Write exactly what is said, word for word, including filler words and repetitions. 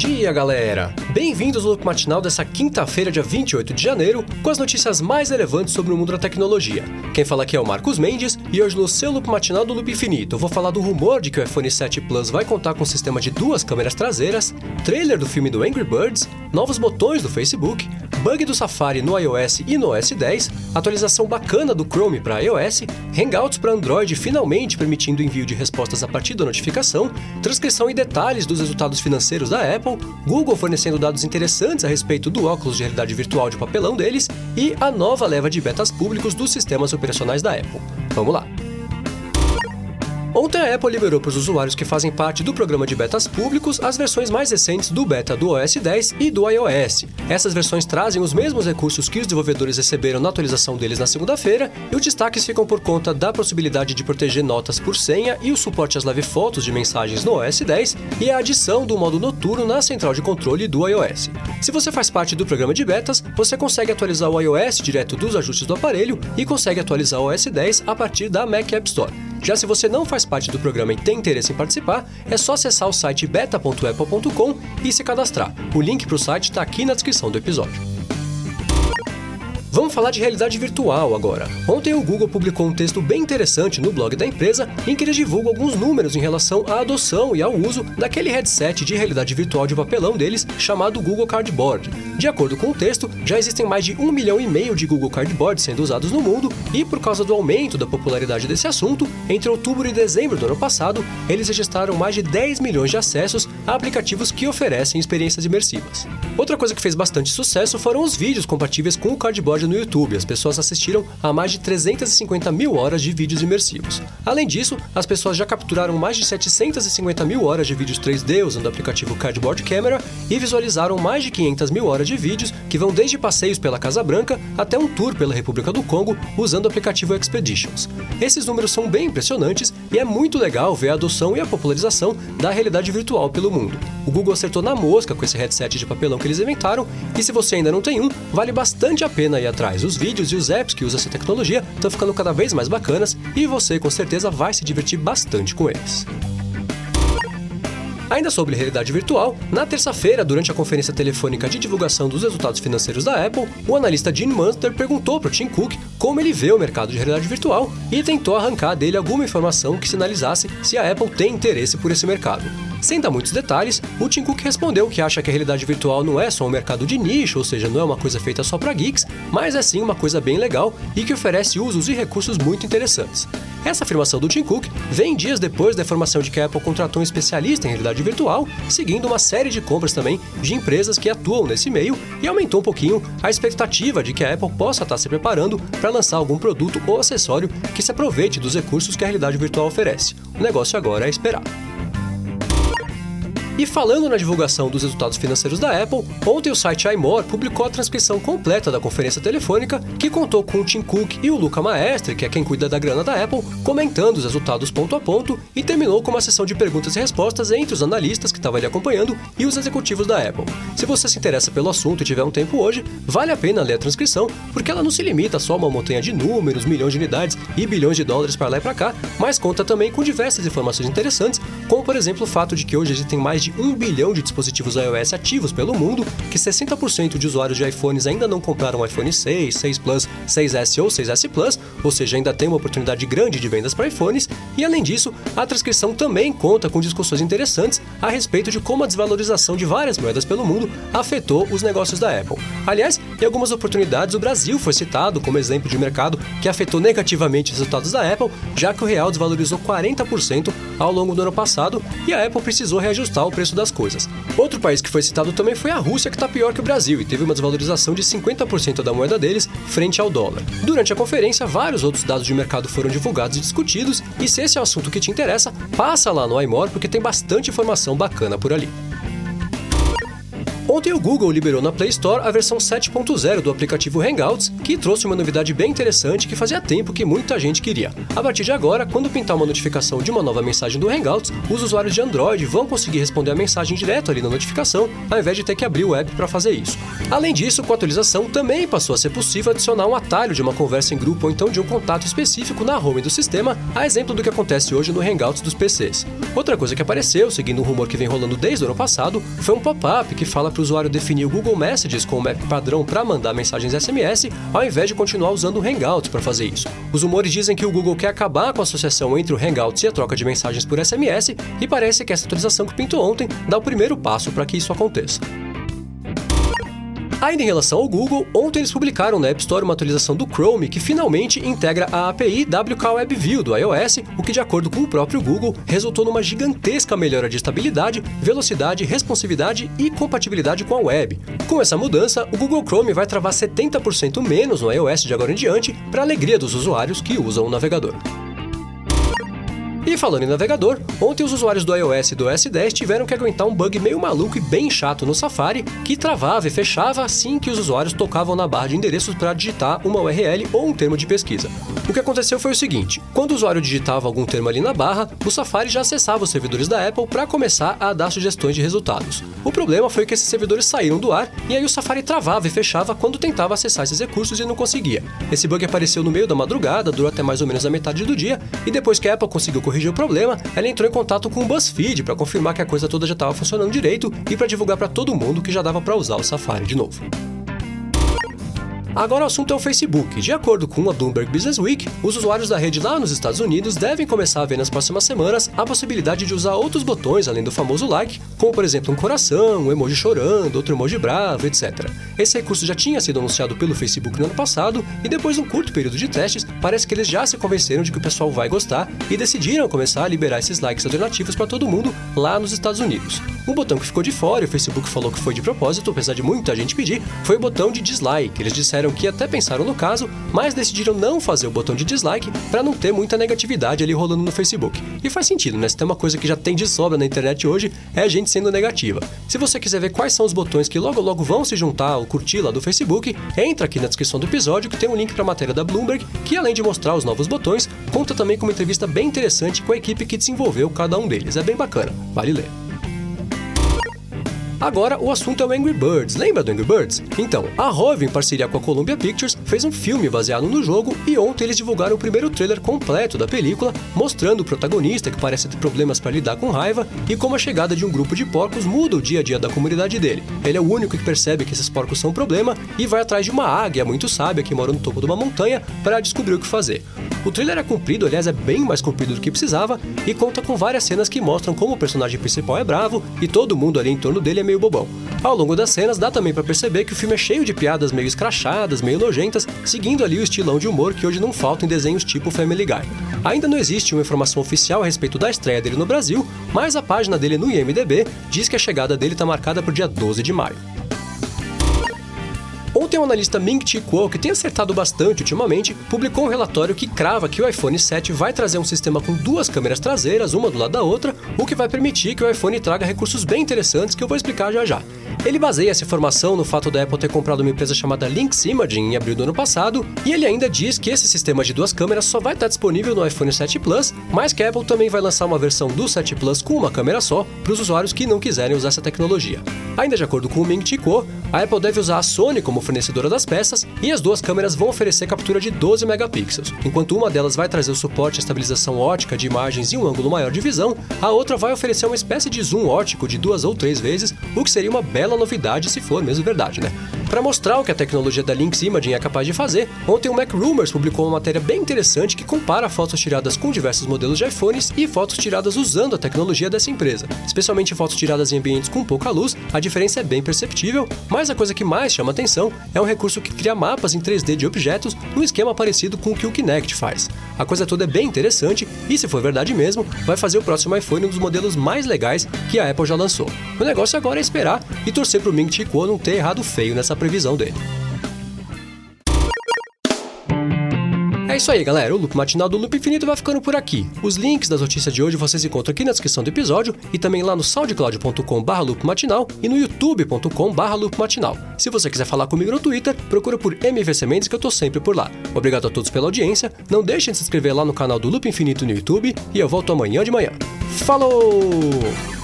dia, galera! Bem-vindos ao Loop Matinal dessa quinta-feira, dia vinte e oito de janeiro, com as notícias mais relevantes sobre o mundo da tecnologia. Quem fala aqui é o Marcos Mendes, e hoje no seu Loop Matinal do Loop Infinito eu vou falar do rumor de que o iPhone sete Plus vai contar com um sistema de duas câmeras traseiras, trailer do filme do Angry Birds, novos botões do Facebook, bug do Safari no iOS e no O S dez, atualização bacana do Chrome para iOS, Hangouts para Android finalmente permitindo o envio de respostas a partir da notificação, transcrição e detalhes dos resultados financeiros da Apple, Google fornecendo dados interessantes a respeito do óculos de realidade virtual de papelão deles e a nova leva de betas públicos dos sistemas operacionais da Apple. Vamos lá! Ontem a Apple liberou para os usuários que fazem parte do programa de betas públicos as versões mais recentes do beta do O S dez e do iOS. Essas versões trazem os mesmos recursos que os desenvolvedores receberam na atualização deles na segunda-feira, e os destaques ficam por conta da possibilidade de proteger notas por senha e o suporte às live fotos de mensagens no O S dez e a adição do modo noturno na central de controle do iOS. Se você faz parte do programa de betas, você consegue atualizar o iOS direto dos ajustes do aparelho e consegue atualizar o O S dez a partir da Mac App Store. Já se você não faz parte do programa e tem interesse em participar, é só acessar o site beta ponto apple ponto com e se cadastrar. O link para o site está aqui na descrição do episódio. Vamos falar de realidade virtual agora. Ontem o Google publicou um texto bem interessante no blog da empresa em que eles divulgam alguns números em relação à adoção e ao uso daquele headset de realidade virtual de papelão deles chamado Google Cardboard. De acordo com o texto, já existem mais de um milhão e meio de Google Cardboard sendo usados no mundo e, por causa do aumento da popularidade desse assunto, entre outubro e dezembro do ano passado, eles registraram mais de dez milhões de acessos a aplicativos que oferecem experiências imersivas. Outra coisa que fez bastante sucesso foram os vídeos compatíveis com o Cardboard no YouTube. As pessoas assistiram a mais de trezentas e cinquenta mil horas de vídeos imersivos. Além disso, as pessoas já capturaram mais de setecentas e cinquenta mil horas de vídeos três D usando o aplicativo Cardboard Camera e visualizaram mais de quinhentas mil horas de vídeos que vão desde passeios pela Casa Branca até um tour pela República do Congo usando o aplicativo Expeditions. Esses números são bem impressionantes e é muito legal ver a adoção e a popularização da realidade virtual pelo mundo. O Google acertou na mosca com esse headset de papelão que eles inventaram, e se você ainda não tem um, vale bastante a pena ir atrás. Os vídeos e os apps que usam essa tecnologia estão ficando cada vez mais bacanas e você com certeza vai se divertir bastante com eles. Ainda sobre realidade virtual, na terça-feira, durante a conferência telefônica de divulgação dos resultados financeiros da Apple, o analista Gene Munster perguntou para o Tim Cook como ele vê o mercado de realidade virtual e tentou arrancar dele alguma informação que sinalizasse se a Apple tem interesse por esse mercado. Sem dar muitos detalhes, o Tim Cook respondeu que acha que a realidade virtual não é só um mercado de nicho, ou seja, não é uma coisa feita só para geeks, mas é sim uma coisa bem legal e que oferece usos e recursos muito interessantes. Essa afirmação do Tim Cook vem dias depois da informação de que a Apple contratou um especialista em realidade virtual, seguindo uma série de compras também de empresas que atuam nesse meio, e aumentou um pouquinho a expectativa de que a Apple possa estar se preparando para lançar algum produto ou acessório que se aproveite dos recursos que a realidade virtual oferece. O negócio agora é esperar. E falando na divulgação dos resultados financeiros da Apple, ontem o site iMore publicou a transcrição completa da conferência telefônica, que contou com o Tim Cook e o Luca Maestri, que é quem cuida da grana da Apple, comentando os resultados ponto a ponto, e terminou com uma sessão de perguntas e respostas entre os analistas que estavam ali acompanhando e os executivos da Apple. Se você se interessa pelo assunto e tiver um tempo hoje, vale a pena ler a transcrição, porque ela não se limita só a uma montanha de números, milhões de unidades e bilhões de dólares para lá e para cá, mas conta também com diversas informações interessantes, como por exemplo o fato de que hoje existem mais de um bilhão de dispositivos iOS ativos pelo mundo, que sessenta por cento de usuários de iPhones ainda não compraram o iPhone seis, seis Plus, seis S ou seis S Plus, ou seja, ainda tem uma oportunidade grande de vendas para iPhones, e além disso, a transcrição também conta com discussões interessantes a respeito de como a desvalorização de várias moedas pelo mundo afetou os negócios da Apple. Aliás, em algumas oportunidades o Brasil foi citado como exemplo de mercado que afetou negativamente os resultados da Apple, já que o real desvalorizou quarenta por cento ao longo do ano passado e a Apple precisou reajustar o preço das coisas. Outro país que foi citado também foi a Rússia, que está pior que o Brasil e teve uma desvalorização de cinquenta por cento da moeda deles frente ao dólar. Durante a conferência, vários outros dados de mercado foram divulgados e discutidos, e se esse é o assunto que te interessa, passa lá no iMore porque tem bastante informação bacana por ali. Ontem o Google liberou na Play Store a versão sete ponto zero do aplicativo Hangouts, que trouxe uma novidade bem interessante que fazia tempo que muita gente queria. A partir de agora, quando pintar uma notificação de uma nova mensagem do Hangouts, os usuários de Android vão conseguir responder a mensagem direto ali na notificação, ao invés de ter que abrir o app para fazer isso. Além disso, com a atualização também passou a ser possível adicionar um atalho de uma conversa em grupo ou então de um contato específico na home do sistema, a exemplo do que acontece hoje no Hangouts dos P Cs. Outra coisa que apareceu, seguindo um rumor que vem rolando desde o ano passado, foi um pop-up que fala para o usuário definir o Google Messages com o app padrão para mandar mensagens S M S, ao invés de continuar usando o Hangouts para fazer isso. Os rumores dizem que o Google quer acabar com a associação entre o Hangouts e a troca de mensagens por S M S, e parece que essa atualização que pintou ontem dá o primeiro passo para que isso aconteça. Ainda em relação ao Google, ontem eles publicaram na App Store uma atualização do Chrome que finalmente integra a A P I W K Web View do iOS, o que, de acordo com o próprio Google, resultou numa gigantesca melhora de estabilidade, velocidade, responsividade e compatibilidade com a web. Com essa mudança, o Google Chrome vai travar setenta por cento menos no iOS de agora em diante, para a alegria dos usuários que usam o navegador. E falando em navegador, ontem os usuários do iOS e do O S dez tiveram que aguentar um bug meio maluco e bem chato no Safari, que travava e fechava assim que os usuários tocavam na barra de endereços para digitar uma U R L ou um termo de pesquisa. O que aconteceu foi o seguinte: quando o usuário digitava algum termo ali na barra, o Safari já acessava os servidores da Apple para começar a dar sugestões de resultados. O problema foi que esses servidores saíram do ar e aí o Safari travava e fechava quando tentava acessar esses recursos e não conseguia. Esse bug apareceu no meio da madrugada, durou até mais ou menos a metade do dia, e depois que a Apple conseguiu corrigir o problema, ela entrou em contato com o BuzzFeed para confirmar que a coisa toda já estava funcionando direito e para divulgar para todo mundo que já dava para usar o Safari de novo. Agora o assunto é o Facebook. De acordo com a Bloomberg Business Week, os usuários da rede lá nos Estados Unidos devem começar a ver nas próximas semanas a possibilidade de usar outros botões além do famoso like, como por exemplo um coração, um emoji chorando, outro emoji bravo, etcétera. Esse recurso já tinha sido anunciado pelo Facebook no ano passado e depois de um curto período de testes, parece que eles já se convenceram de que o pessoal vai gostar e decidiram começar a liberar esses likes alternativos para todo mundo lá nos Estados Unidos. Um botão que ficou de fora e o Facebook falou que foi de propósito, apesar de muita gente pedir, foi o botão de dislike. Eles disseram que até pensaram no caso, mas decidiram não fazer o botão de dislike para não ter muita negatividade ali rolando no Facebook. E faz sentido, né? Se tem uma coisa que já tem de sobra na internet hoje, é a gente sendo negativa. Se você quiser ver quais são os botões que logo logo vão se juntar ou curtir lá do Facebook, entra aqui na descrição do episódio que tem um link para a matéria da Bloomberg, que além de mostrar os novos botões, conta também com uma entrevista bem interessante com a equipe que desenvolveu cada um deles. É bem bacana, vale ler. Agora, o assunto é o Angry Birds. Lembra do Angry Birds? Então, a Rove, em parceria com a Columbia Pictures, fez um filme baseado no jogo e ontem eles divulgaram o primeiro trailer completo da película, mostrando o protagonista que parece ter problemas para lidar com raiva e como a chegada de um grupo de porcos muda o dia a dia da comunidade dele. Ele é o único que percebe que esses porcos são um problema e vai atrás de uma águia muito sábia que mora no topo de uma montanha para descobrir o que fazer. O trailer é comprido, aliás é bem mais comprido do que precisava, e conta com várias cenas que mostram como o personagem principal é bravo e todo mundo ali em torno dele é meio bobão. Ao longo das cenas dá também pra perceber que o filme é cheio de piadas meio escrachadas, meio nojentas, seguindo ali o estilão de humor que hoje não falta em desenhos tipo Family Guy. Ainda não existe uma informação oficial a respeito da estreia dele no Brasil, mas a página dele no I M D B diz que a chegada dele está marcada para o dia doze de maio. Ontem, o analista Ming-Chi Kuo, que tem acertado bastante ultimamente, publicou um relatório que crava que o iPhone sete vai trazer um sistema com duas câmeras traseiras, uma do lado da outra, o que vai permitir que o iPhone traga recursos bem interessantes que eu vou explicar já já. Ele baseia essa informação no fato da Apple ter comprado uma empresa chamada Lynx Imaging em abril do ano passado, e ele ainda diz que esse sistema de duas câmeras só vai estar disponível no iPhone sete Plus, mas que a Apple também vai lançar uma versão do sete Plus com uma câmera só para os usuários que não quiserem usar essa tecnologia. Ainda de acordo com o Ming-Chi Kuo, a Apple deve usar a Sony como fornecedora das peças e as duas câmeras vão oferecer captura de doze megapixels. Enquanto uma delas vai trazer o suporte à estabilização ótica de imagens e um ângulo maior de visão, a outra vai oferecer uma espécie de zoom ótico de duas ou três vezes, o que seria uma bela novidade se for mesmo verdade, né? Para mostrar o que a tecnologia da Lynx Imaging é capaz de fazer, ontem o Mac Rumors publicou uma matéria bem interessante que compara fotos tiradas com diversos modelos de iPhones e fotos tiradas usando a tecnologia dessa empresa. Especialmente fotos tiradas em ambientes com pouca luz, a diferença é bem perceptível, mas a coisa que mais chama atenção é um recurso que cria mapas em três D de objetos num esquema parecido com o que o Kinect faz. A coisa toda é bem interessante e, se for verdade mesmo, vai fazer o próximo iPhone um dos modelos mais legais que a Apple já lançou. O negócio agora é esperar e torcer pro Ming-Chi Kuo não ter errado feio nessa previsão dele. É É isso aí, galera. O Loop Matinal do Loop Infinito vai ficando por aqui. Os links das notícias de hoje vocês encontram aqui na descrição do episódio e também lá no soundcloud ponto com barra loop matinal e no youtube ponto com barra loop matinal. Se você quiser falar comigo no Twitter, procura por M V C Mendes que eu tô sempre por lá. Obrigado a todos pela audiência, não deixem de se inscrever lá no canal do Loop Infinito no YouTube e eu volto amanhã de manhã. Falou!